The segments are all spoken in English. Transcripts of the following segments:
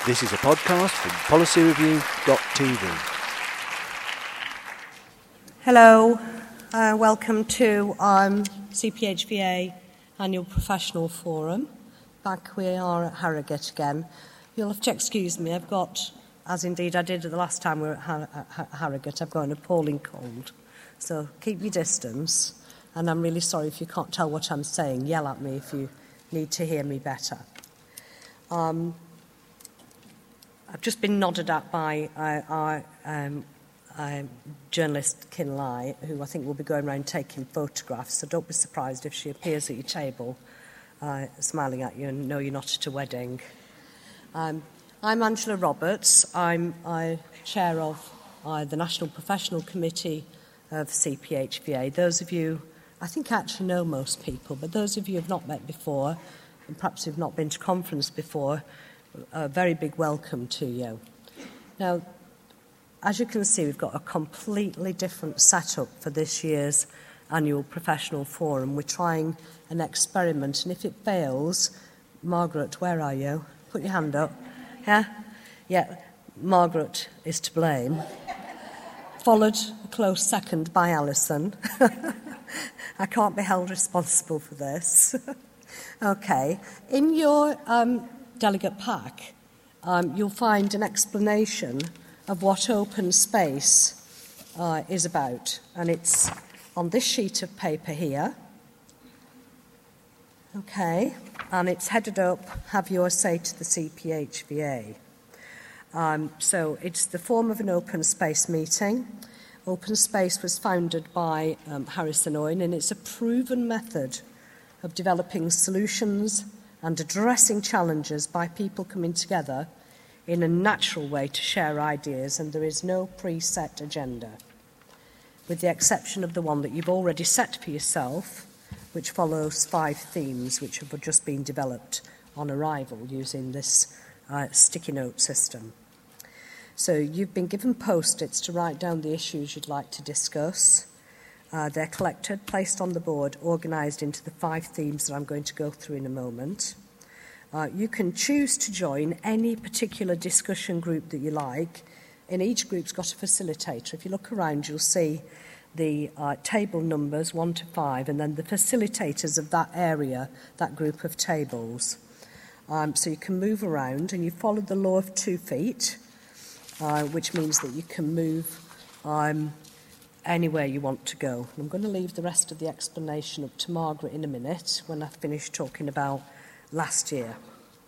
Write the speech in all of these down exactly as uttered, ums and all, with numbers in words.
This is a podcast from policy review dot t v. Hello, uh, welcome to um, C P H V A Annual Professional Forum. Back we are at Harrogate again. You'll have to excuse me, I've got, as indeed I did the last time we were at Har- Har- Harrogate, I've got an appalling cold. So keep your distance, and I'm really sorry if you can't tell what I'm saying. Yell at me if you need to hear me better. Um, I've just been nodded at by uh, our um, uh, journalist Kin Lai, who I think will be going around taking photographs, so don't be surprised if she appears at your table uh, smiling at you and know you're not at a wedding. Um, I'm Angela Roberts. I'm uh, chair of uh, the National Professional Committee of C P H V A. Those of you, I think I actually know most people, but those of you who have not met before, and perhaps who've not been to conference before, a very big welcome to you. Now, as you can see, we've got a completely different setup for this year's annual professional forum. We're trying an experiment, and if it fails, Margaret, where are you? Put your hand up. Yeah? Yeah, Margaret is to blame. Followed a close second by Alison. I can't be held responsible for this. Okay. In your um, delegate pack, um, you'll find an explanation of what open space uh, is about. And it's on this sheet of paper here. Okay. And it's headed up, have your say to the C P H V A. Um, so it's the form of an open space meeting. Open space was founded by um, Harrison Owen, and it's a proven method of developing solutions and addressing challenges by people coming together in a natural way to share ideas, and there is no preset agenda, with the exception of the one that you've already set for yourself, which follows five themes which have just been developed on arrival using this uh, sticky note system. So you've been given post-its to write down the issues you'd like to discuss. Uh, they're collected, placed on the board, organised into the five themes that I'm going to go through in a moment. Uh, you can choose to join any particular discussion group that you like, and each group's got a facilitator. If you look around, you'll see the uh, table numbers, one to five, and then the facilitators of that area, that group of tables. Um, so you can move around, and you follow the law of two feet, uh, which means that you can move um, anywhere you want to go. I'm going to leave the rest of the explanation up to Margaret in a minute when I've finished talking about last year.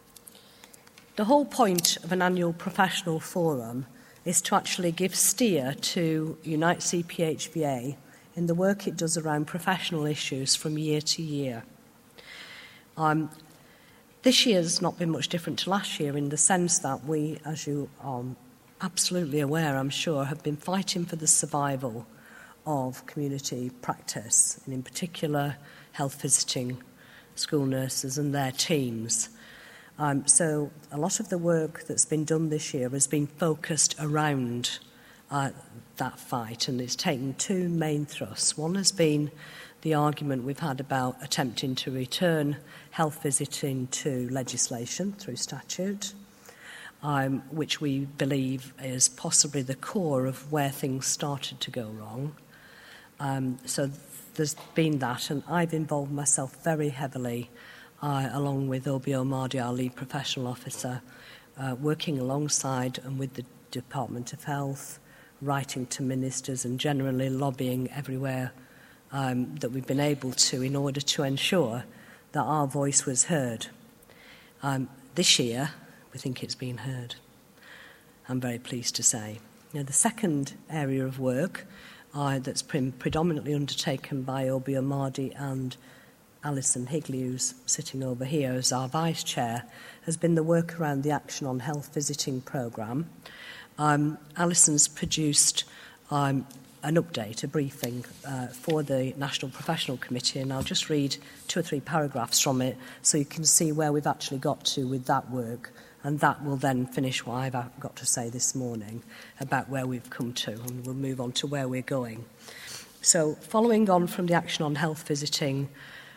The whole point of an annual professional forum is to actually give steer to Unite C P H V A in the work it does around professional issues from year to year. Um, this year's not been much different to last year in the sense that we, as you are absolutely aware, I'm sure, have been fighting for the survival of community practice, and in particular health visiting school nurses and their teams. Um, so a lot of the work that's been done this year has been focused around uh, that fight, and it's taken two main thrusts. One has been the argument we've had about attempting to return health visiting to legislation through statute, um, which we believe is possibly the core of where things started to go wrong. Um, so there's been that, and I've involved myself very heavily, uh, along with Obi Omadi, our lead professional officer, uh, working alongside and with the Department of Health, writing to ministers and generally lobbying everywhere um, that we've been able to in order to ensure that our voice was heard. Um, this year, we think it's been heard. I'm very pleased to say. Now, the second area of work Uh, that's pre- predominantly undertaken by Obi Omadi and Alison Higley, who's sitting over here as our Vice Chair, has been the work around the Action on Health Visiting programme. Um, Alison's produced um, an update, a briefing uh, for the National Professional Committee, and I'll just read two or three paragraphs from it so you can see where we've actually got to with that work, and that will then finish what I've got to say this morning about where we've come to, and we'll move on to where we're going. So following on from the Action on Health Visiting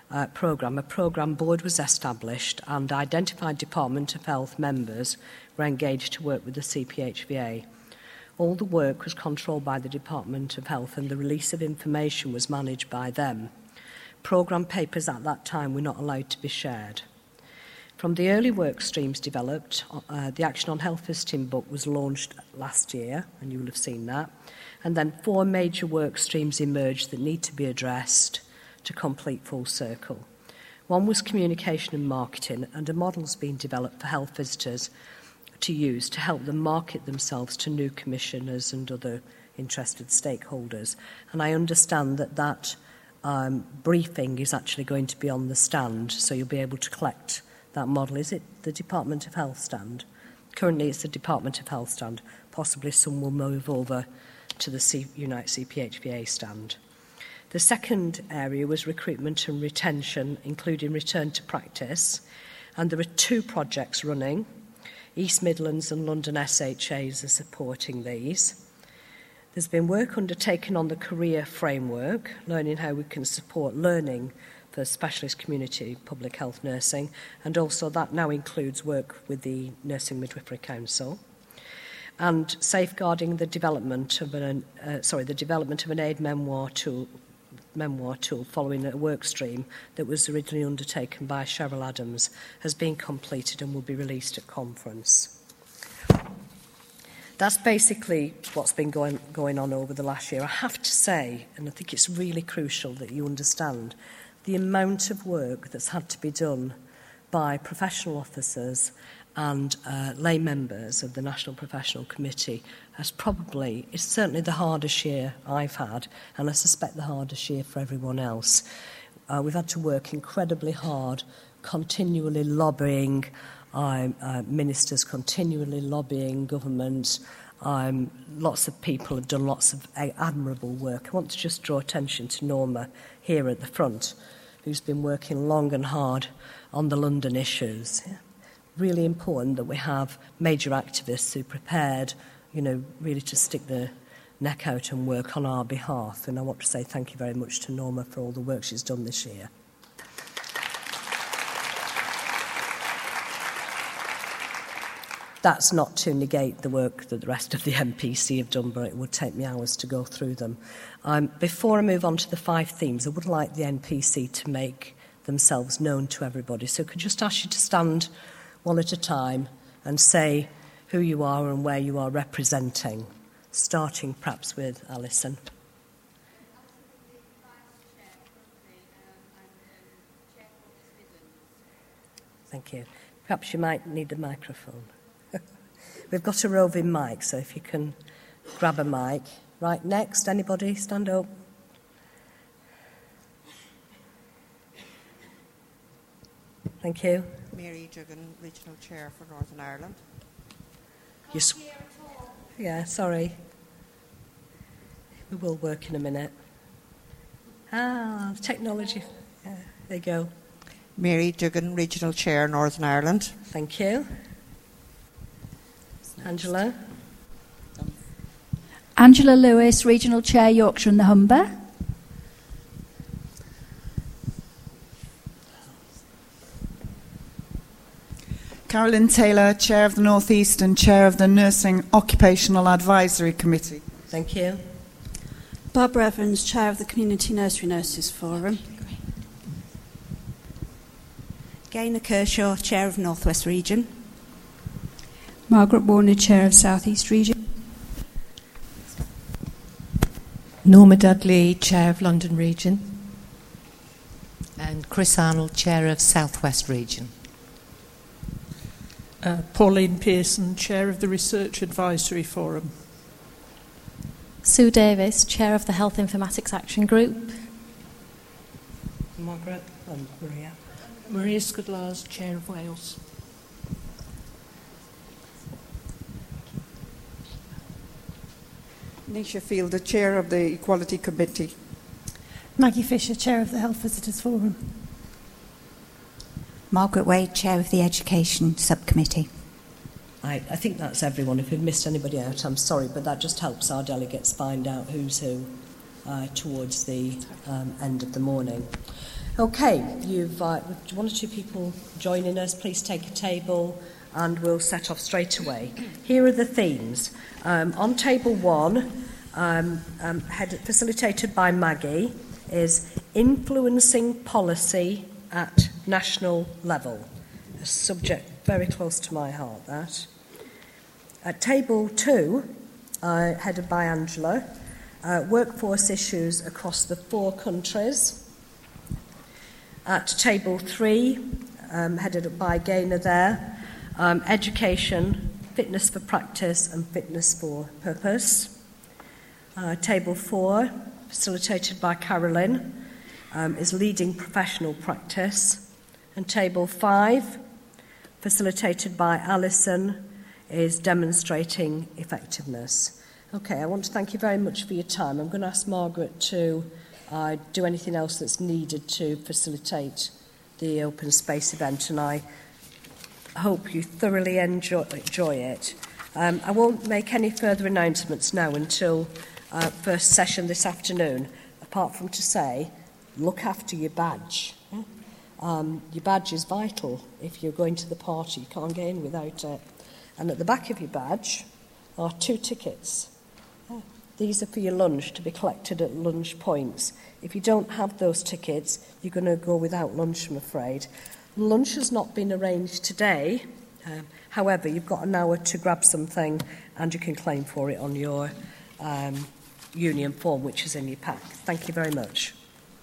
uh, programme, a programme board was established and identified Department of Health members were engaged to work with the C P H V A. All the work was controlled by the Department of Health and the release of information was managed by them. Programme papers at that time were not allowed to be shared. From the early work streams developed, uh, the Action on Health Visiting book was launched last year, and you will have seen that. And then four major work streams emerged that need to be addressed to complete full circle. One was communication and marketing, and a model has been developed for health visitors to use to help them market themselves to new commissioners and other interested stakeholders. And I understand that that um, briefing is actually going to be on the stand, so you'll be able to collect that model. Is it the Department of Health stand? Currently it's the Department of Health stand. Possibly some will move over to the C- Unite C P H V A stand. The second area was recruitment and retention, including return to practice. And there are two projects running. East Midlands and London S H As are supporting these. There's been work undertaken on the career framework, learning how we can support learning for specialist community public health nursing, and also that now includes work with the Nursing Midwifery Council. And safeguarding the development of an uh, sorry the development of an aid memoir tool memoir tool following a work stream that was originally undertaken by Cheryl Adams has been completed and will be released at conference. That's basically what's been going, going on over the last year. I have to say, and I think it's really crucial that you understand, the amount of work that's had to be done by professional officers and uh, lay members of the National Professional Committee has probably, it's certainly the hardest year I've had, and I suspect the hardest year for everyone else. Uh, we've had to work incredibly hard, continually lobbying um, uh, ministers, continually lobbying government. Um, lots of people have done lots of uh, admirable work. I want to just draw attention to Norma here at the front, who's been working long and hard on the London issues. Yeah. Really important that we have major activists who are prepared, you know, really to stick their neck out and work on our behalf. And I want to say thank you very much to Norma for all the work she's done this year. That's not to negate the work that the rest of the N P C have done, but it would take me hours to go through them. Um, before I move on to the five themes, I would like the N P C to make themselves known to everybody. So could I just ask you to stand one at a time and say who you are and where you are representing, starting perhaps with Alison. Thank you. Perhaps you might need a microphone. We've got a roving mic, so if you can grab a mic. Right, next, anybody, stand up. Thank you. Mary Duggan, Regional Chair for Northern Ireland. You sw- yeah, sorry. We will work in a minute. Ah, technology. Yeah, there you go. Mary Duggan, Regional Chair, Northern Ireland. Thank you. Angela. Angela Lewis, Regional Chair, Yorkshire and the Humber. Carolyn Taylor, Chair of the North East and Chair of the Nursing Occupational Advisory Committee. Thank you. Barbara Evans, Chair of the Community Nursery Nurses Forum. Gaynor Kershaw, Chair of North West Region. Margaret Warner, Chair of South East Region. Norma Dudley, Chair of London Region. And Chris Arnold, Chair of South West Region. Uh, Pauline Pearson, Chair of the Research Advisory Forum. Sue Davis, Chair of the Health Informatics Action Group. Margaret and Maria. Maria Scudlars, Chair of Wales. Nisha Fielder, Chair of the Equality Committee. Maggie Fisher, Chair of the Health Visitors Forum. Margaret Wade, Chair of the Education Subcommittee. I, I think that's everyone. If we've missed anybody out, I'm sorry, but that just helps our delegates find out who's who uh, towards the um, end of the morning. Okay, you've uh, one or two people joining us. Please take a table and we'll set off straight away. Here are the themes. Um, on table one, um, um, head, facilitated by Maggie, is influencing policy at national level. A subject very close to my heart, that. At table two, uh, headed by Angela, uh, workforce issues across the four countries. At table three, um, headed up by Gaynor there, um, education, fitness for practice and fitness for purpose. Uh, table four, facilitated by Carolyn, um, is leading professional practice. And table five, facilitated by Alison, is demonstrating effectiveness. Okay, I want to thank you very much for your time. I'm going to ask Margaret to uh, do anything else that's needed to facilitate the open space event, and I hope you thoroughly enjoy, enjoy it. Um, I won't make any further announcements now until uh, first session this afternoon, apart from to say, look after your badge. Yeah? Um, your badge is vital. If you're going to the party, you can't get in without it. And at the back of your badge are two tickets. Yeah. These are for your lunch, to be collected at lunch points. If you don't have those tickets, you're going to go without lunch, I'm afraid. Lunch has not been arranged today. Um, however, you've got an hour to grab something and you can claim for it on your um, union form, which is in your pack. Thank you very much.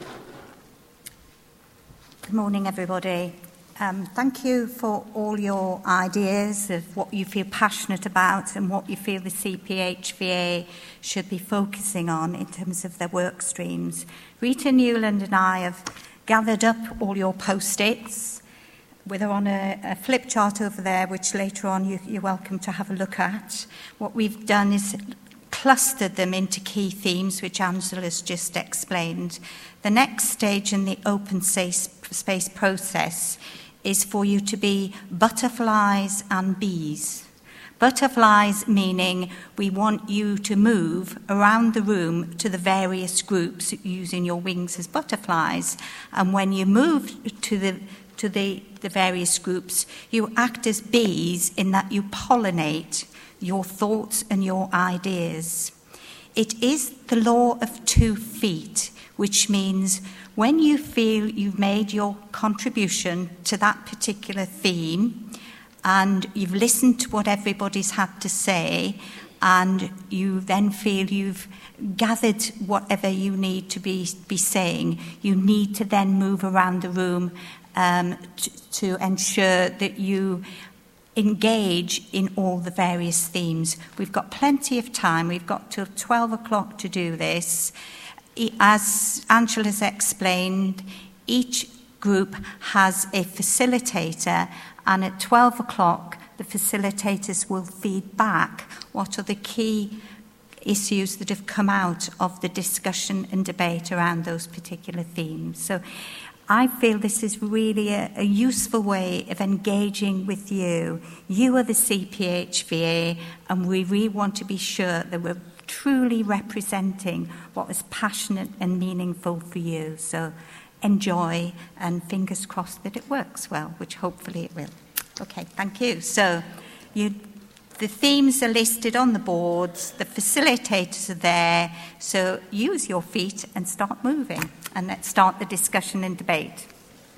Good morning, everybody. Um, thank you for all your ideas of what you feel passionate about and what you feel the C P H V A should be focusing on in terms of their work streams. Rita Newland and I have gathered up all your post-its. They're on a, a flip chart over there, which later on you, you're welcome to have a look at. What we've done is clustered them into key themes, which Angela's just explained. The next stage in the open space, space process is for you to be butterflies and bees. Butterflies meaning we want you to move around the room to the various groups using your wings as butterflies. And when you move to the to the, the various groups, you act as bees in that you pollinate your thoughts and your ideas. It is the law of two feet, which means when you feel you've made your contribution to that particular theme and you've listened to what everybody's had to say and you then feel you've gathered whatever you need to be, be saying, you need to then move around the room um, to, to ensure that you engage in all the various themes. We've got plenty of time. We've got till twelve o'clock to do this. As Angela's explained, each group has a facilitator, and at twelve o'clock, the facilitators will feed back what are the key issues that have come out of the discussion and debate around those particular themes. So I feel this is really a, a useful way of engaging with you. You are the C P H V A, and we really want to be sure that we're truly representing what is passionate and meaningful for you. So enjoy, and fingers crossed that it works well, which hopefully it will. Okay, thank you. So you, the themes are listed on the boards, the facilitators are there, so use your feet and start moving. And let's start the discussion and debate.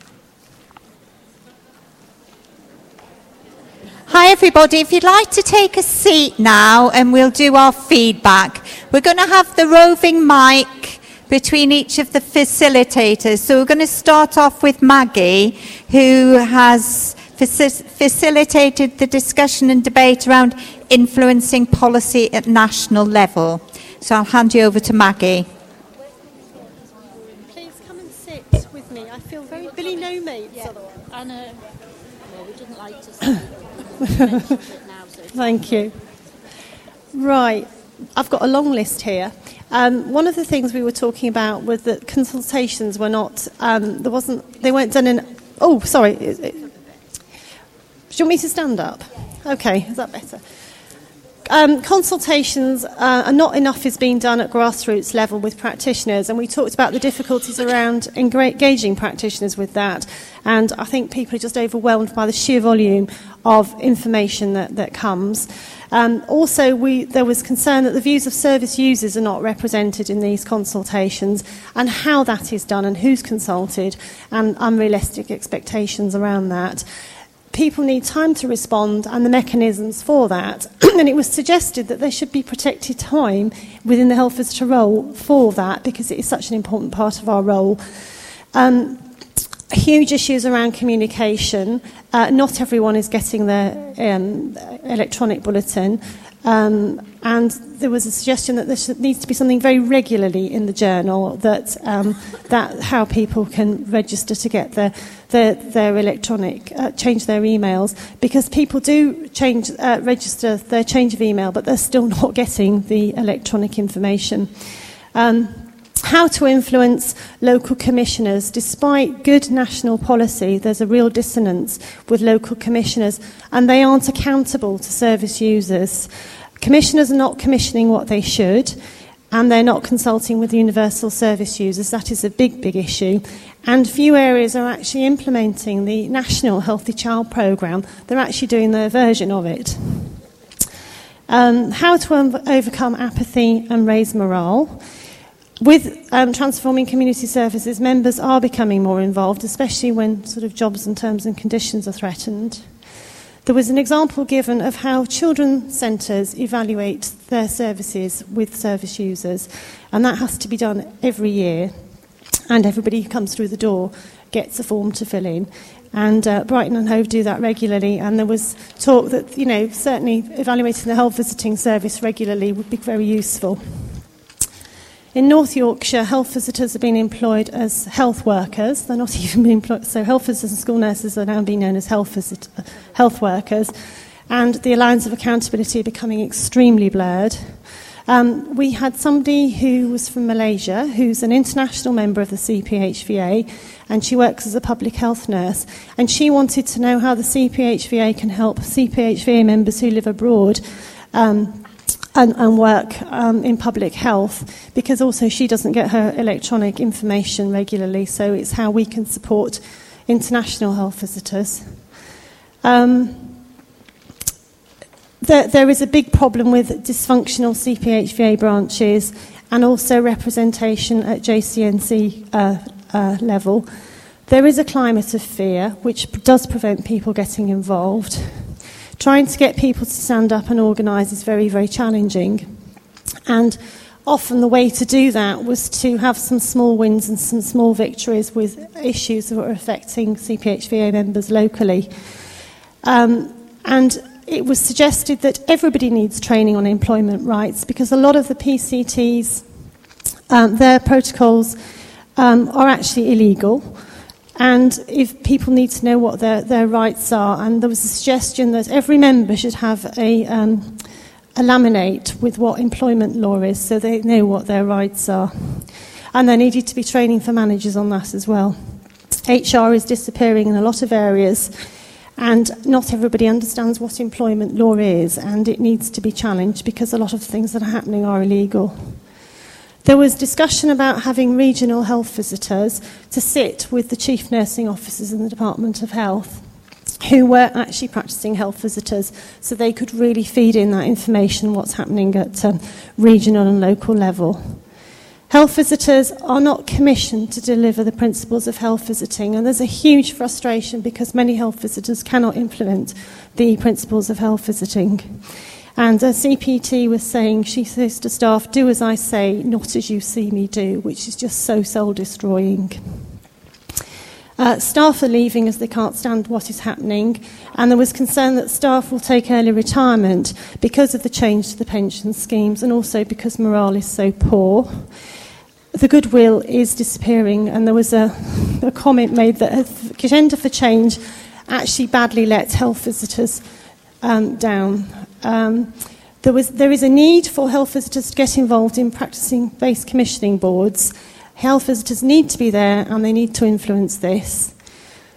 Hi everybody, if you'd like to take a seat now and we'll do our feedback. We're going to have the roving mic between each of the facilitators. So we're going to start off with Maggie, who has faci- facilitated the discussion and debate around influencing policy at national level. So I'll hand you over to Maggie. Please come and sit with me. I feel very Billy No Mates. Yeah. I know. No, we didn't like to say now, so Thank you. Right. I've got a long list here. Um, one of the things we were talking about was that consultations were not, um, there wasn't, they weren't done in, oh, sorry. It, it, do you want me to stand up? Okay, is that better? Um, consultations uh, are not enough is being done at grassroots level with practitioners, and we talked about the difficulties around engaging practitioners with that, and I think people are just overwhelmed by the sheer volume of information that, that comes. Um, also, we, there was concern that the views of service users are not represented in these consultations, and how that is done and who's consulted, and unrealistic expectations around that. People need time to respond and the mechanisms for that. And it was suggested that there should be protected time within the health visitor role for that, because it is such an important part of our role. Um, huge issues around communication. Uh, not everyone is getting their um, electronic bulletin. Um, and there was a suggestion that there should, needs to be something very regularly in the journal that um, that how people can register to get their their, their electronic uh, change their emails, because people do change uh, register their change of email, but they're still not getting the electronic information. Um, How to influence local commissioners. Despite good national policy, there's a real dissonance with local commissioners, and they aren't accountable to service users. Commissioners are not commissioning what they should, and they're not consulting with universal service users. That is a big, big issue. And few areas are actually implementing the National Healthy Child Programme. They're actually doing their version of it. Um, how to um, overcome apathy and raise morale. With um, transforming community services, members are becoming more involved, especially when sort of jobs and terms and conditions are threatened. There was an example given of how children's centres evaluate their services with service users, and that has to be done every year, and everybody who comes through the door gets a form to fill in. And uh, Brighton and Hove do that regularly, and there was talk that, you know, certainly evaluating the health visiting service regularly would be very useful. In North Yorkshire, health visitors have been employed as health workers. They're not even being employed, so health visitors and school nurses are now being known as health, visit, health workers, and the lines of accountability are becoming extremely blurred. Um, we had somebody who was from Malaysia, who's an international member of the C P H V A, and she works as a public health nurse, and she wanted to know how the C P H V A can help C P H V A members who live abroad um, And, and work um, in public health, because also she doesn't get her electronic information regularly, so it's how we can support international health visitors. Um, there, there is a big problem with dysfunctional C P H V A branches, and also representation at J C N C uh, uh, level. There is a climate of fear which does prevent people getting involved. Trying to get people to stand up and organise is very, very challenging. And often the way to do that was to have some small wins and some small victories with issues that were affecting C P H V A members locally. Um, and it was suggested that everybody needs training on employment rights, because a lot of the P C Ts, um, their protocols um, are actually illegal. And if people need to know what their, their rights are, and there was a suggestion that every member should have a, um, a laminate with what employment law is, so they know what their rights are. And there needed to be training for managers on that as well. H R is disappearing in a lot of areas, and not everybody understands what employment law is, and it needs to be challenged, because a lot of things that are happening are illegal. There was discussion about having regional health visitors to sit with the chief nursing officers in the Department of Health, who were actually practising health visitors, so they could really feed in that information, what's happening at um, regional and local level. Health visitors are not commissioned to deliver the principles of health visiting, and there's a huge frustration because many health visitors cannot implement the principles of health visiting. And a C P T was saying, she says to staff, do as I say, not as you see me do, which is just so soul-destroying. Uh, staff are leaving as they can't stand what is happening, and there was concern that staff will take early retirement because of the change to the pension schemes, and also because morale is so poor. The goodwill is disappearing, and there was a, a comment made that Agenda for Change actually badly let health visitors um, down. Um, there, was, there is a need for health visitors to get involved in practicing-based commissioning boards. Health visitors need to be there, and they need to influence this.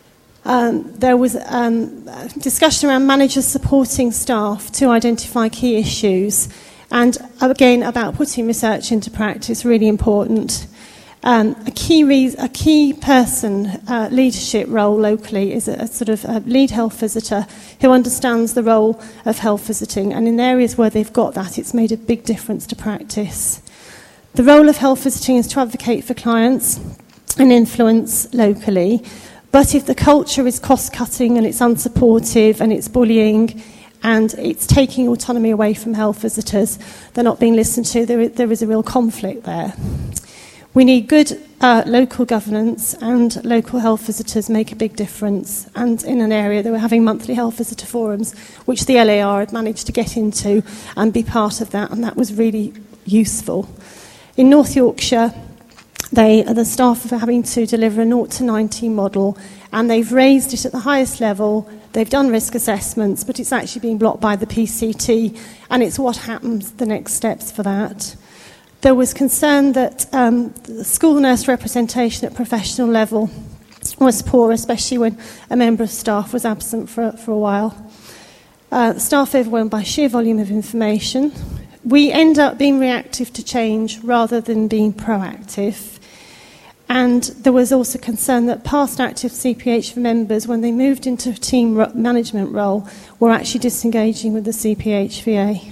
Um, there was um, discussion around managers supporting staff to identify key issues, and again about putting research into practice, really important. Um, a key re- a key person uh, leadership role locally is a, a sort of a lead health visitor who understands the role of health visiting, and in areas where they've got that, it's made a big difference to practice. The role of health visiting is to advocate for clients and influence locally. But if the culture is cost-cutting and it's unsupportive and it's bullying and it's taking autonomy away from health visitors, they're not being listened to, there is, there is a real conflict there. We need good uh, local governance, and local health visitors make a big difference. And in an area, they were having monthly health visitor forums, which the L A R had managed to get into and be part of that, and that was really useful. In North Yorkshire, They, the staff are having to deliver a zero to ninety model, and they've raised it at the highest level. They've done risk assessments, but it's actually being blocked by the P C T, and it's what happens, the next steps for that. There was concern that um, the school nurse representation at professional level was poor, especially when a member of staff was absent for, for a while. Uh, staff overwhelmed by sheer volume of information. We end up being reactive to change rather than being proactive. And there was also concern that past active C P H members, when they moved into a team ro- management role, were actually disengaging with the C P H V A.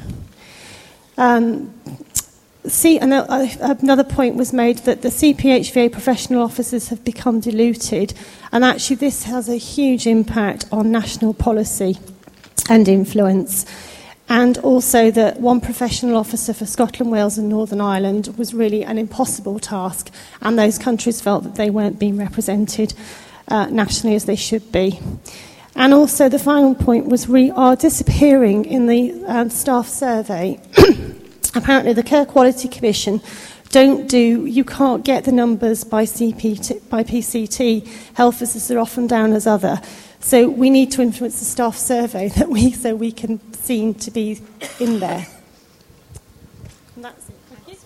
Um, see, another point was made that the C P H V A professional officers have become diluted, and actually this has a huge impact on national policy and influence. And also that one professional officer for Scotland, Wales and Northern Ireland was really an impossible task, and those countries felt that they weren't being represented uh, nationally as they should be. And also the final point was we are disappearing in the uh, staff survey. Apparently the Care Quality Commission don't do, you can't get the numbers by, C P T, by P C T. Health visitors are often down as other. So we need to influence the staff survey that we, so we can seem to be in there. And that's it. Thank you.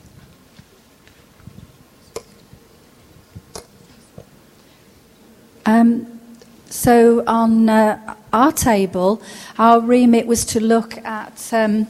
Um, so on uh, our table, our remit was to look at um,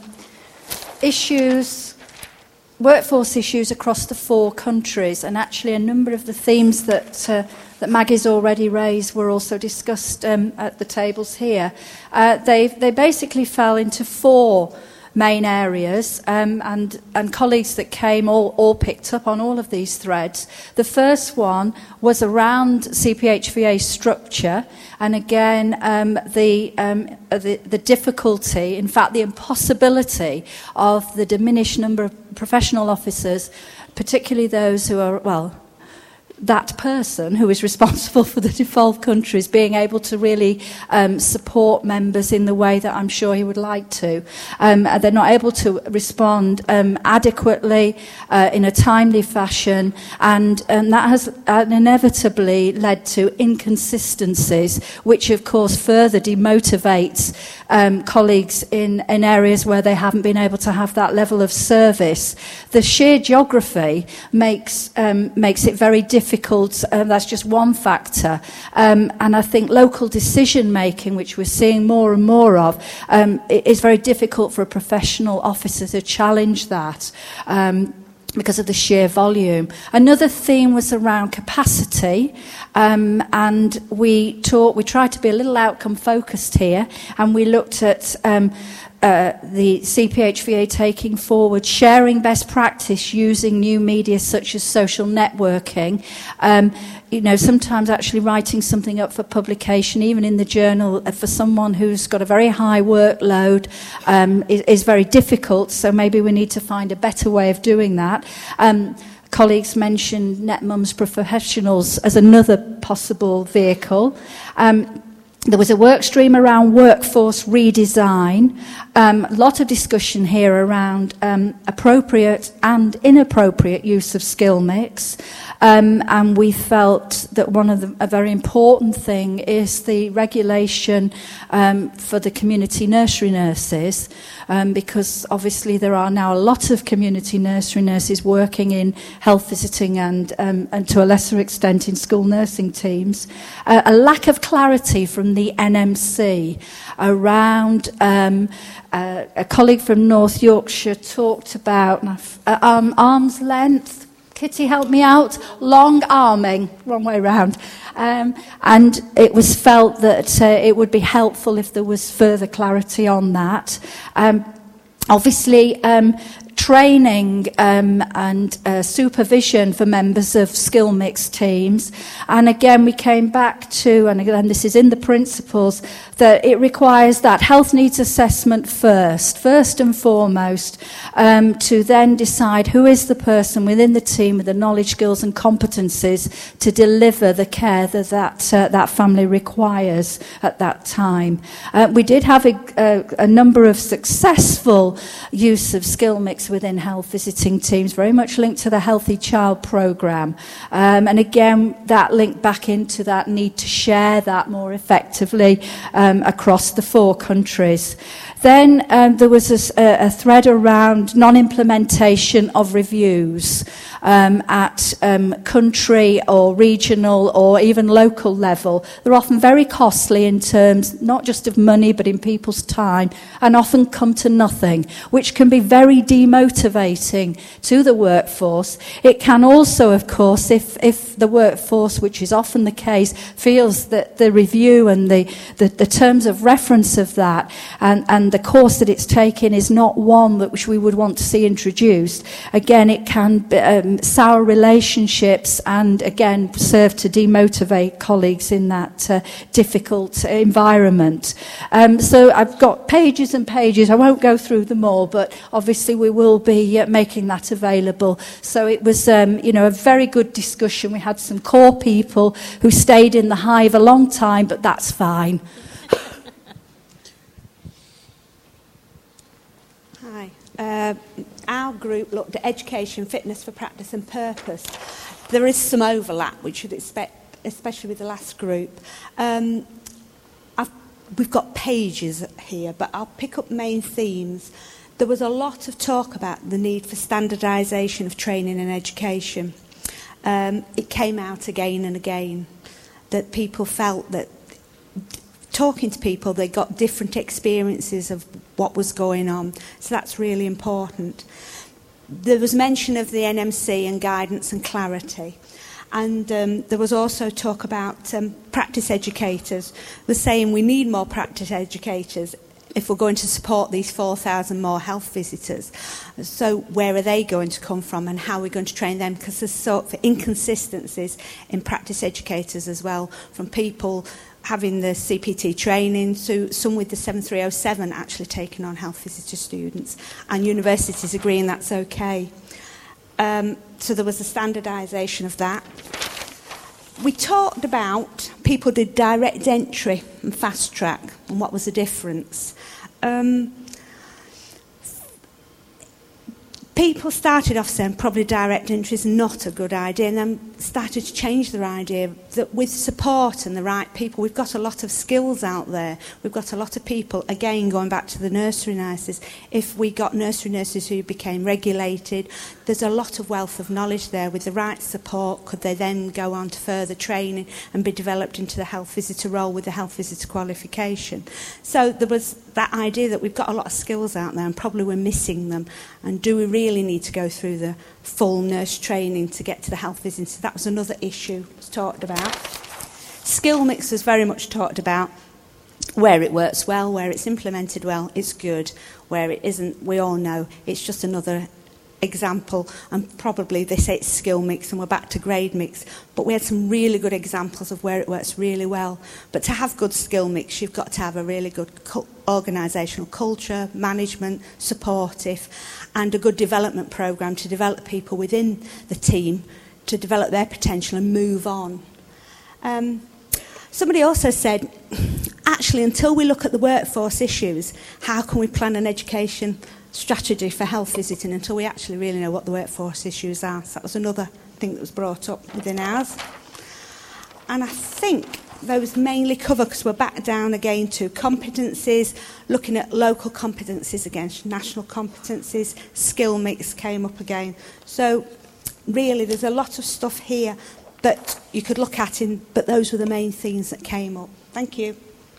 issues, workforce issues across the four countries, and actually a number of the themes that uh, that Maggie's already raised were also discussed um, at the tables here. Uh, they they basically fell into four main areas, um, and and colleagues that came all, all picked up on all of these threads. The first one was around C P H V A structure, and again um, the, um, the the difficulty, in fact the impossibility of the diminished number of professional officers, particularly those who are, well, that person who is responsible for the devolved countries being able to really um, support members in the way that I'm sure he would like to. Um, they're not able to respond um, adequately uh, in a timely fashion, and, and that has uh, inevitably led to inconsistencies, which of course further demotivates um, colleagues in, in areas where they haven't been able to have that level of service. The sheer geography makes, um, makes it very difficult. Difficult, um, that's just one factor. Um, and I think local decision making, which we're seeing more and more of, um, is very difficult for a professional officer to challenge that. Um, because of the sheer volume. Another theme was around capacity, um, and we taught, we tried to be a little outcome focused here, and we looked at um, uh, the C P H V A taking forward sharing best practice using new media such as social networking. Um, you know, sometimes actually writing something up for publication, even in the journal, for someone who's got a very high workload, um, is, is very difficult. So maybe we need to find a better way of doing that. Um, colleagues mentioned NetMums Professionals as another possible vehicle. Um, There was a work stream around workforce redesign. Um, a lot of discussion here around um, appropriate and inappropriate use of skill mix. Um, and we felt that one of the, a very important thing is the regulation um, for the community nursery nurses, um, because obviously there are now a lot of community nursery nurses working in health visiting and, um, and to a lesser extent in school nursing teams. Uh, a lack of clarity from the N M C around um, uh, a colleague from North Yorkshire talked about uh, um, arm's length. Kitty, help me out. Long arming, wrong way round. Um, and it was felt that uh, it would be helpful if there was further clarity on that. Um, obviously, um, training um, and uh, supervision for members of skill mix teams. And again, we came back to, and again, this is in the principles, that it requires that health needs assessment first, first and foremost, um, to then decide who is the person within the team with the knowledge, skills and competencies to deliver the care that that, uh, that family requires at that time. Uh, we did have a, a, a number of successful use of skill mix within health visiting teams, very much linked to the Healthy Child programme. Um, and again, that linked back into that need to share that more effectively um, across the four countries. Then um, there was a, a thread around non-implementation of reviews um, at um, country or regional or even local level. They're often very costly in terms not just of money but in people's time, and often come to nothing, which can be very demotivating to the workforce. It can also, of course, if, if the workforce, which is often the case, feels that the review and the, the, the terms of reference of that and, and the course that it's taken is not one that which we would want to see introduced, again, it can um, sour relationships and, again, serve to demotivate colleagues in that uh, difficult environment. Um, so I've got pages and pages. I won't go through them all, but obviously we will be uh, making that available. So it was, um, you know, a very good discussion. We had some core people who stayed in the hive a long time, but that's fine. Hi. Uh, our group looked at education, fitness for practice and purpose. There is some overlap, which you'd expect, especially with the last group. Um, I've, we've got pages here, but I'll pick up main themes. There was a lot of talk about the need for standardisation of training and education. Um, it came out again and again that people felt that talking to people, they got different experiences of what was going on. So that's really important. There was mention of the N M C and guidance and clarity. And um, there was also talk about um, practice educators. We're saying we need more practice educators if we're going to support these four thousand more health visitors. So where are they going to come from and how are we going to train them? Because there's sort of inconsistencies in practice educators as well, from people having the C P T training to some with the seven three oh seven actually taking on health visitor students, and universities agreeing that's okay. Um, so there was a standardisation of that. We talked about people did direct entry and fast track and what was the difference. Um, people started off saying probably direct entry is not a good idea, and then started to change their idea that with support and the right people, we've got a lot of skills out there. We've got a lot of people, again, going back to the nursery nurses. If we got nursery nurses who became regulated, there's a lot of wealth of knowledge there. With the right support, could they then go on to further training and be developed into the health visitor role with the health visitor qualification? So there was that idea that we've got a lot of skills out there and probably we're missing them. And do we really need to go through the full nurse training to get to the health visitor? So that was another issue was talked about. Skill mix was very much talked about. Where it works well, where it's implemented well, it's good. Where it isn't, we all know it's just another example, and probably they say it's skill mix and we're back to grade mix, but we had some really good examples of where it works really well. But to have good skill mix, you've got to have a really good cu- organisational culture, management, supportive, and a good development programme to develop people within the team to develop their potential and move on. Um, somebody also said actually, until we look at the workforce issues, how can we plan an education strategy for health visiting until we actually really know what the workforce issues are? So that was another thing that was brought up within ours. And I think those mainly cover, because we're back down again to competencies, looking at local competencies against national competencies, skill mix came up again. So really there's a lot of stuff here that you could look at, in, but those were the main things that came up. Thank you.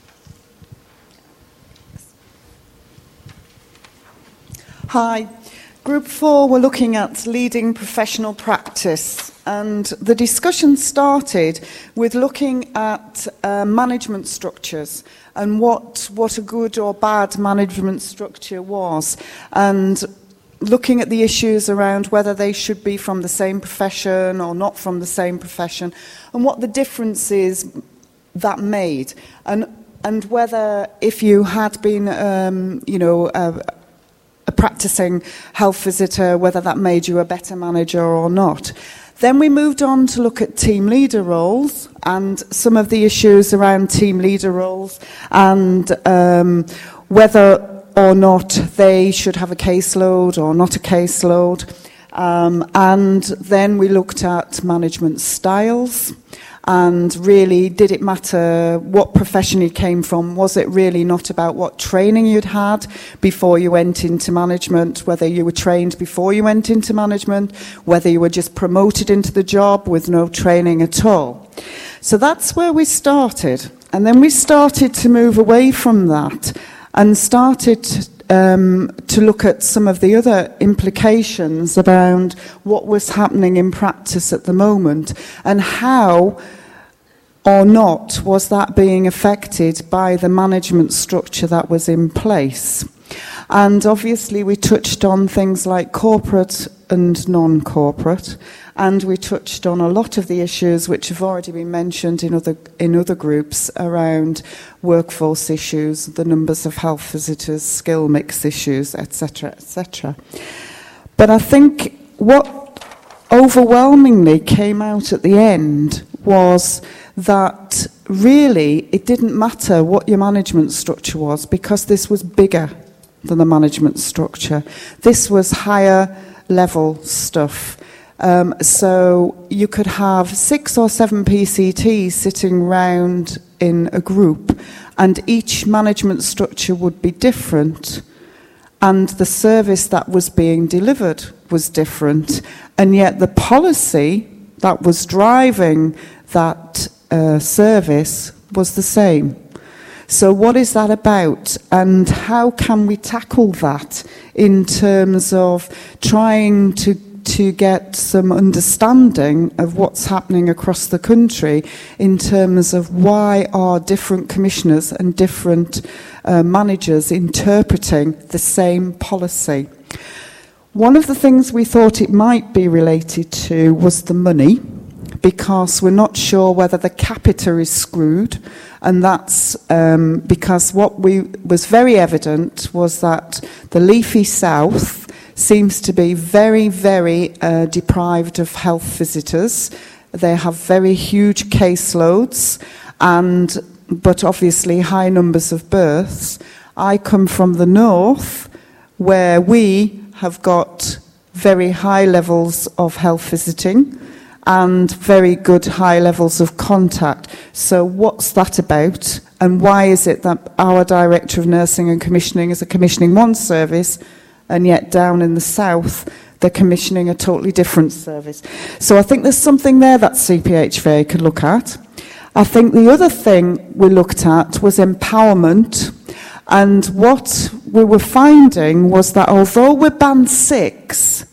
Hi. Group four, we're looking at leading professional practice, and the discussion started with looking at uh, management structures and what, what a good or bad management structure was, and looking at the issues around whether they should be from the same profession or not from the same profession, and what the differences that made, and, and whether if you had been, um, you know, uh, a practicing health visitor, whether that made you a better manager or not. Then we moved on to look at team leader roles and some of the issues around team leader roles, and um, whether or not they should have a caseload or not a caseload. Um, and then we looked at management styles. And really, did it matter what profession you came from? Was it really not about what training you'd had before you went into management, whether you were trained before you went into management, whether you were just promoted into the job with no training at all? So that's where we started. And then we started to move away from that and started um, to look at some of the other implications around what was happening in practice at the moment and how or not was that being affected by the management structure that was in place. And obviously we touched on things like corporate and non-corporate, and we touched on a lot of the issues which have already been mentioned in other in other groups around workforce issues, the numbers of health visitors, skill mix issues, et cetera, et cetera. But I think what overwhelmingly came out at the end was that really it didn't matter what your management structure was, because this was bigger than the management structure. This was higher level stuff. Um, so you could have six or seven P C Ts sitting round in a group, and each management structure would be different, and the service that was being delivered was different, and yet the policy that was driving that uh, service was the same. So what is that about, and how can we tackle that in terms of trying to to get some understanding of what's happening across the country in terms of why are different commissioners and different uh, managers interpreting the same policy? One of the things we thought it might be related to was the money, because we're not sure whether the capita is screwed, and that's um, because what we was very evident was that the Leafy South seems to be very, very uh, deprived of health visitors. They have very huge caseloads, and but obviously high numbers of births. I come from the north, where we have got very high levels of health visiting and very good high levels of contact. So what's that about? And why is it that our Director of Nursing and Commissioning is a commissioning one service, and yet down in the south they're commissioning a totally different service? So I think there's something there that C P H V A could look at. I think the other thing we looked at was empowerment, and what we were finding was that although we're band six,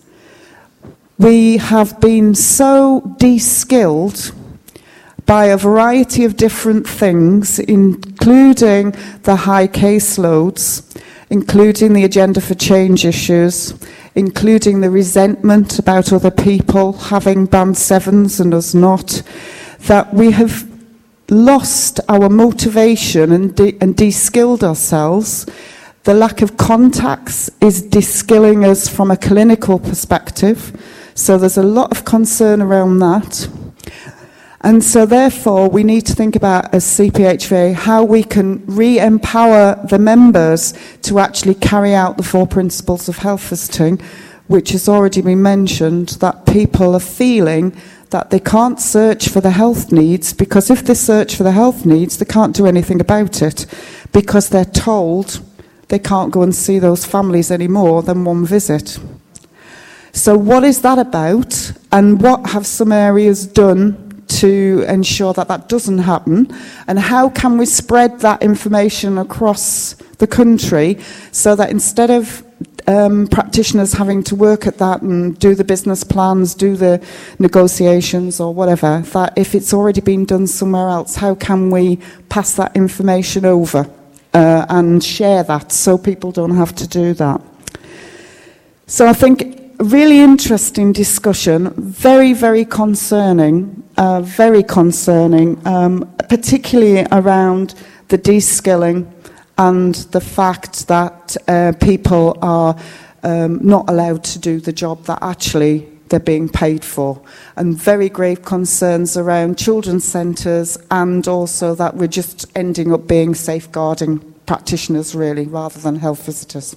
we have been so de-skilled by a variety of different things, including the high caseloads, including the agenda for change issues, including the resentment about other people having band sevens and us not, that we have lost our motivation and, de- and de-skilled ourselves. The lack of contacts is de-skilling us from a clinical perspective, so there's a lot of concern around that. And so therefore we need to think about as C P H V A how we can re-empower the members to actually carry out the four principles of health visiting, which has already been mentioned, that people are feeling that they can't search for the health needs, because if they search for the health needs, they can't do anything about it, because they're told they can't go and see those families any more than one visit. So what is that about, and what have some areas done to ensure that that doesn't happen, and how can we spread that information across the country so that instead of um, practitioners having to work at that and do the business plans, do the negotiations or whatever, that if it's already been done somewhere else, how can we pass that information over uh, and share that so people don't have to do that? So I think really interesting discussion, very, very concerning, uh, very concerning, um, particularly around the de-skilling and the fact that uh, people are um, not allowed to do the job that actually they're being paid for. And very grave concerns around children's centres, and also that we're just ending up being safeguarding practitioners really, rather than health visitors.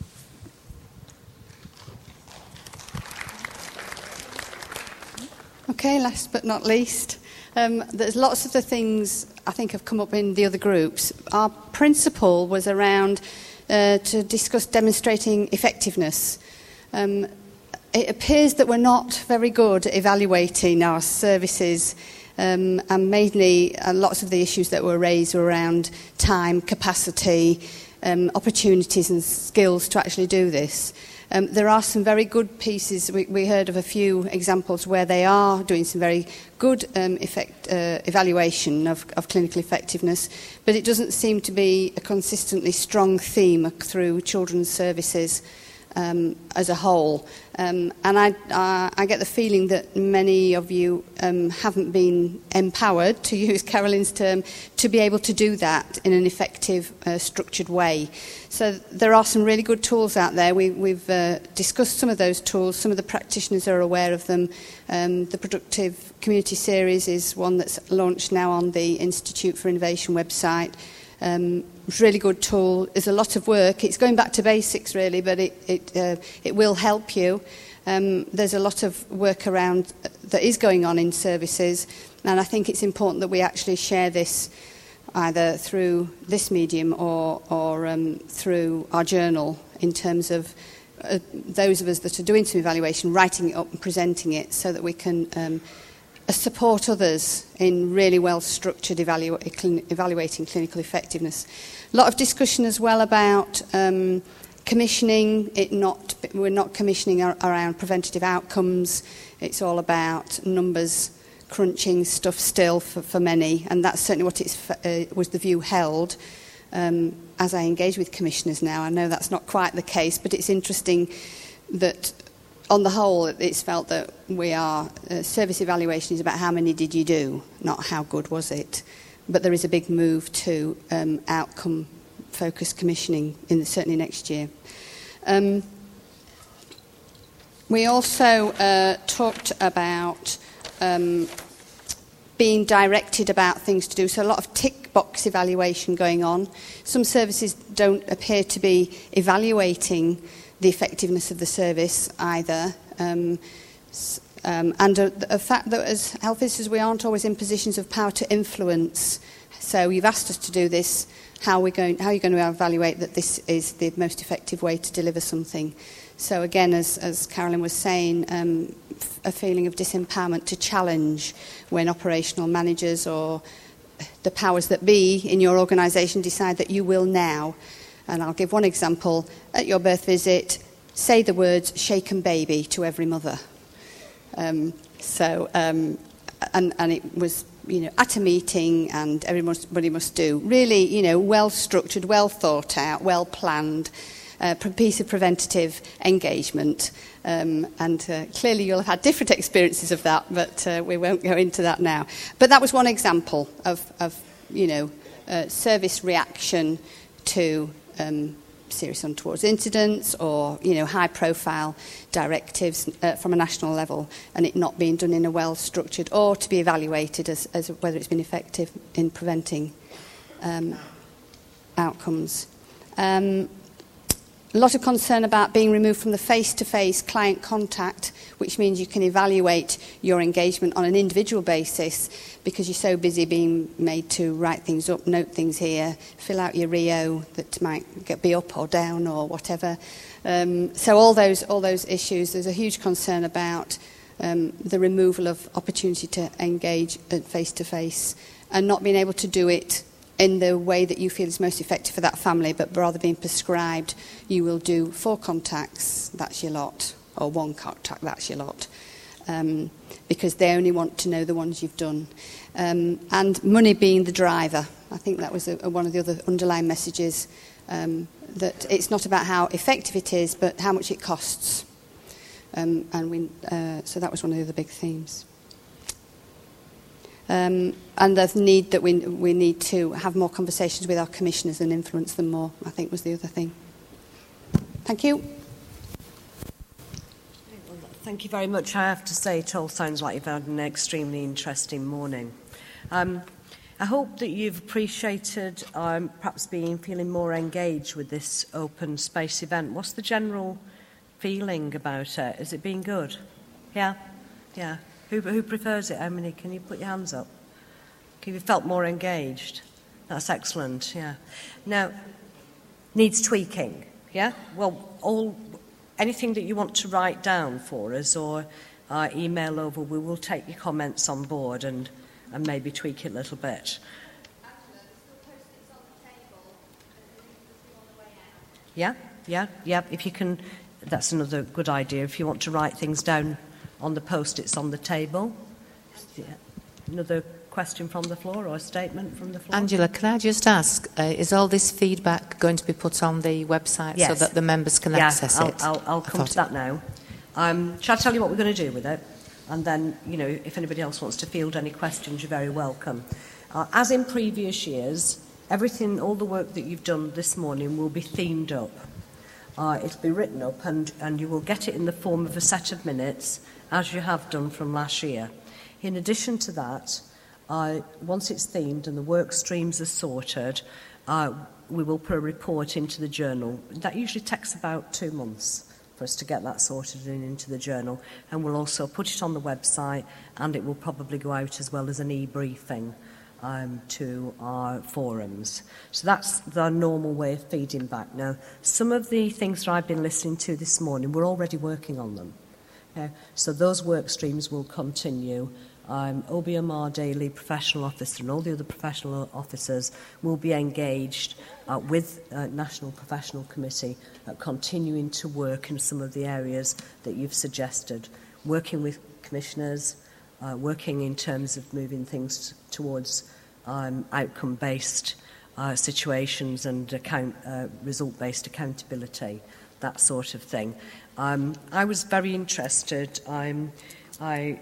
Okay, last but not least, um, there's lots of the things I think have come up in the other groups. Our principle was around uh, to discuss demonstrating effectiveness. Um, it appears that we're not very good at evaluating our services, um, and mainly uh, lots of the issues that were raised were around time, capacity, um, opportunities and skills to actually do this. Um, there are some very good pieces. We, we heard of a few examples where they are doing some very good um, effect, uh, evaluation of, of clinical effectiveness, but it doesn't seem to be a consistently strong theme through children's services um, as a whole. Um, and I, uh, I get the feeling that many of you um, haven't been empowered, to use Carolyn's term, to be able to do that in an effective, uh, structured way. So there are some really good tools out there. We, we've uh, discussed some of those tools. Some of the practitioners are aware of them. Um, the Productive Community Series is one that's launched now on the Institute for Innovation website. Um, it's a really good tool. There's a lot of work. It's going back to basics, really, but it, it, uh, it will help you. Um, there's a lot of work around that is going on in services, and I think it's important that we actually share this either through this medium or, or um, through our journal, in terms of uh, those of us that are doing some evaluation, writing it up and presenting it so that we can um, support others in really well-structured evalu- cl- evaluating clinical effectiveness. A lot of discussion as well about um, commissioning. It not, we're not commissioning ar- around preventative outcomes. It's all about numbers crunching stuff still for, for many, and that's certainly what it's, uh, was the view held. Um, as I engage with commissioners now, I know that's not quite the case, but it's interesting that on the whole it's felt that we are, uh, service evaluation is about how many did you do, not how good was it. But there is a big move to um, outcome-focused commissioning, in the, certainly next year. Um, we also uh, talked about Um, being directed about things to do, so a lot of tick box evaluation going on. Some services don't appear to be evaluating the effectiveness of the service either, um, um, and a, a fact that as health visitors we aren't always in positions of power to influence. So you've asked us to do this, how are, we going, how are you going to evaluate that this is the most effective way to deliver something? So again, as, as Carolyn was saying, um, a feeling of disempowerment to challenge when operational managers or the powers that be in your organisation decide that you will now. And I'll give one example. At your birth visit, say the words shaken baby to every mother. Um, so, um, and, and it was, you know, at a meeting, and everybody must do. Really, you know, well structured, well thought out, well planned. Uh, piece of preventative engagement, um, and uh, clearly you'll have had different experiences of that, but uh, we won't go into that now. But that was one example of, of you know, uh, service reaction to um, serious untoward incidents or, you know, high-profile directives uh, from a national level, and it not being done in a well-structured, or to be evaluated as, as whether it's been effective in preventing um, outcomes. Um, a lot of concern about being removed from the face-to-face client contact, which means you can evaluate your engagement on an individual basis because you're so busy being made to write things up, note things here, fill out your R I O that might get, be up or down or whatever. Um, so all those, all those issues, there's a huge concern about um, the removal of opportunity to engage face-to-face and not being able to do it in the way that you feel is most effective for that family, but rather being prescribed, you will do four contacts, that's your lot, or one contact, that's your lot, um, because they only want to know the ones you've done. Um, and money being the driver. I think that was a, a, one of the other underlying messages, um, that it's not about how effective it is, but how much it costs. Um, and we, uh, so that was one of the other big themes. Um, and the need that we, we need to have more conversations with our commissioners and influence them more, I think was the other thing. Thank you. Thank you very much. I have to say it all sounds like you've had an extremely interesting morning. Um, I hope that you've appreciated um, perhaps being feeling more engaged with this open space event. What's the general feeling about it? Has it been good? Yeah? Yeah. Who, who prefers it? How many? Can you put your hands up? Have you felt more engaged? That's excellent, yeah. Now, needs tweaking, yeah? Well, all anything that you want to write down for us or uh, email over, we will take your comments on board and, and maybe tweak it a little bit. Yeah, yeah, yeah. If you can, that's another good idea. If you want to write things down on the post-its on the table. Yeah. Another question from the floor or a statement from the floor? Angela, can I just ask, uh, is all this feedback going to be put on the website yes. so that the members can yeah, access I'll, it? I'll, I'll come to that now. Um, shall I tell you what we're going to do with it? And then, you know, if anybody else wants to field any questions, you're very welcome. Uh, as in previous years, everything, all the work that you've done this morning will be themed up. Uh, it'll be written up and, and you will get it in the form of a set of minutes as you have done from last year. In addition to that, uh, once it's themed and the work streams are sorted, uh, we will put a report into the journal. That usually takes about two months for us to get that sorted in into the journal, and we'll also put it on the website, and it will probably go out as well as an e-briefing um, to our forums. So that's the normal way of feeding back. Now, some of the things that I've been listening to this morning, we're already working on them. Okay? So those work streams will continue. Um, O B M R Daily Professional Officer and all the other professional officers will be engaged uh, with uh, National Professional Committee uh, continuing to work in some of the areas that you've suggested, working with commissioners, uh, working in terms of moving things towards um, outcome-based uh, situations and account, uh, result-based accountability, that sort of thing. Um, I was very interested um, I,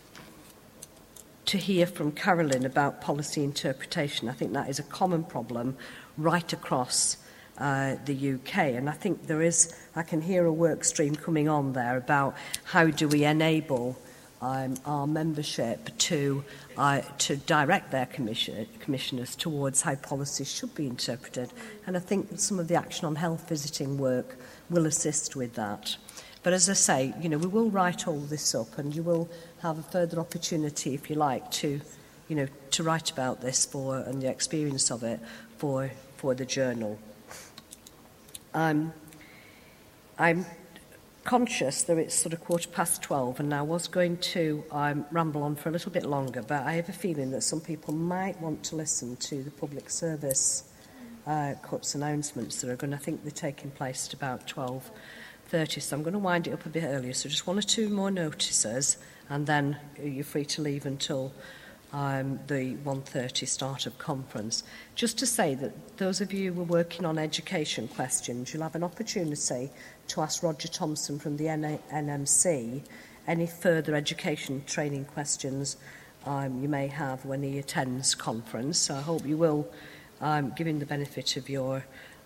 to hear from Carolyn about policy interpretation. I think that is a common problem right across uh, the U K, and I think there is, I can hear a work stream coming on there about how do we enable um, our membership to uh, to direct their commission, commissioners towards how policies should be interpreted, and I think some of the action on health visiting work will assist with that. But as I say, you know, we will write all this up, and you will have a further opportunity, if you like, to, you know, to write about this for and the experience of it for for the journal. Um, I'm conscious that it's sort of quarter past twelve, and I was going to um, ramble on for a little bit longer, but I have a feeling that some people might want to listen to the public service uh, cuts announcements that are going to, I think they're taking place at about twelve thirty, so I'm going to wind it up a bit earlier. So just one or two more notices, and then you're free to leave until um, the one thirty start of conference. Just to say that those of you who are working on education questions, you'll have an opportunity to ask Roger Thompson from the N M C any further education training questions um, you may have when he attends conference. So I hope you will um, give him the benefit of your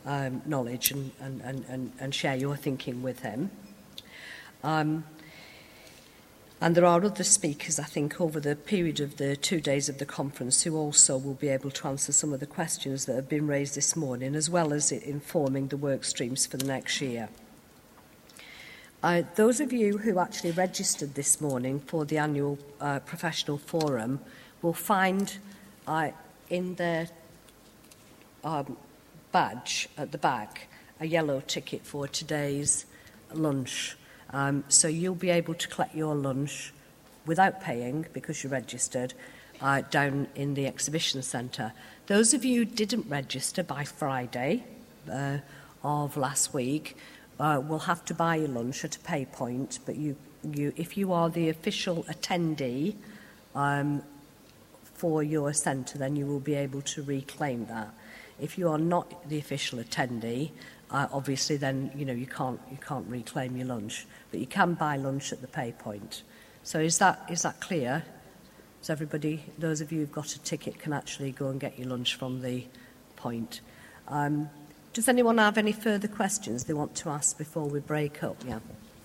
um, knowledge and, and, and, and, and share your thinking with him. Um, and there are other speakers, I think, over the period of the two days of the conference who also will be able to answer some of the questions that have been raised this morning, as well as informing the work streams for the next year. Uh, those of you who actually registered this morning for the annual uh, professional forum will find uh, in their um, badge at the back a yellow ticket for today's lunch. Um, so you'll be able to collect your lunch without paying because you're registered uh, down in the exhibition centre. Those of you who didn't register by Friday uh, of last week uh, will have to buy your lunch at a pay point, but you, you, if you are the official attendee um, for your centre, then you will be able to reclaim that. If you are not the official attendee, uh, obviously then you know you can't you can't reclaim your lunch, but you can buy lunch at the pay point. So is that is that clear? Is everybody, those of you who've got a ticket, can actually go and get your lunch from the point? Um, does anyone have any further questions they want to ask before we break up? Yeah.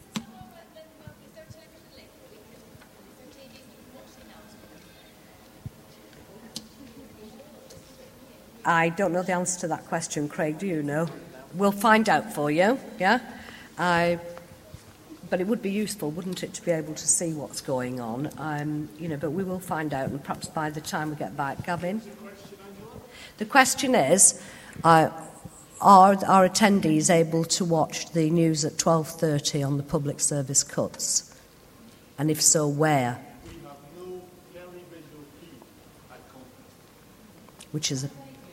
I don't know the answer to that question, Craig. Do you know? We'll find out for you, yeah? I, but it would be useful, wouldn't it, to be able to see what's going on? Um, you know, but we will find out, and perhaps by the time we get back. Gavin? The question is, uh, are our attendees able to watch the news at twelve thirty on the public service cuts? And if so, where? We have no televisual feed at conference. Which is a...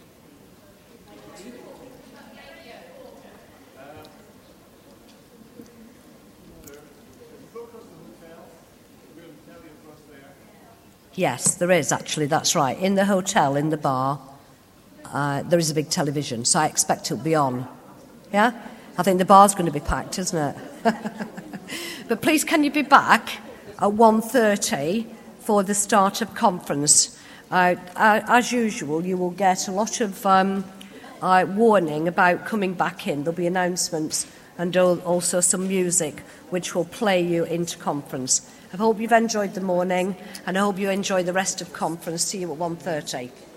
Yes, there is actually, that's right. In the hotel, in the bar, uh, there is a big television, so I expect it'll be on. Yeah? I think the bar's going to be packed, isn't it? But please, can you be back at one thirty for the start of conference? Uh, uh, as usual, you will get a lot of um, uh, warning about coming back in. There'll be announcements and also some music which will play you into conference. I hope you've enjoyed the morning, and I hope you enjoy the rest of conference. See you at one thirty.